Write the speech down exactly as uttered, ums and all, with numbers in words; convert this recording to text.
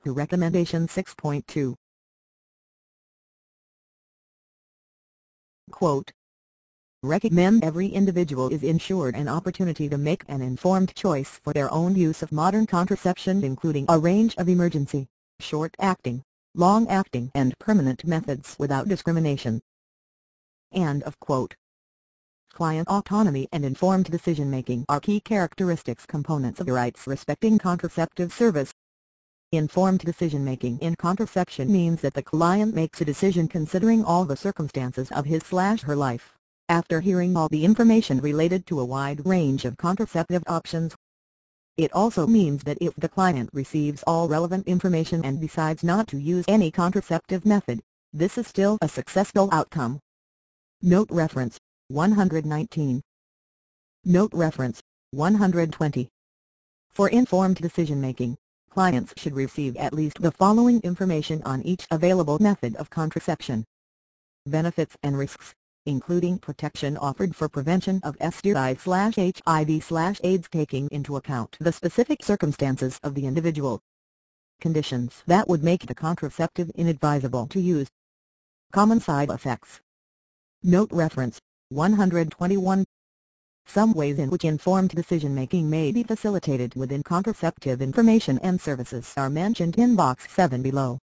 to Recommendation six point two. Quote, recommend every individual is ensured an opportunity to make an informed choice for their own use of modern contraception, including a range of emergency, short-acting, long-acting and permanent methods without discrimination. End of quote. Client autonomy and informed decision-making are key characteristics components of rights respecting contraceptive service. Informed decision-making in contraception means that the client makes a decision considering all the circumstances of his/her life, after hearing all the information related to a wide range of contraceptive options. It also means that if the client receives all relevant information and decides not to use any contraceptive method, this is still a successful outcome. Note reference, one hundred nineteen. Note reference, one hundred twenty. For informed decision-making, clients should receive at least the following information on each available method of contraception. Benefits and risks, including protection offered for prevention of S T I/H I V/AIDS, taking into account the specific circumstances of the individual. Conditions that would make the contraceptive inadvisable to use. Common side effects. Note reference, one hundred twenty-one. Some ways in which informed decision-making may be facilitated within contraceptive information and services are mentioned in box seven below.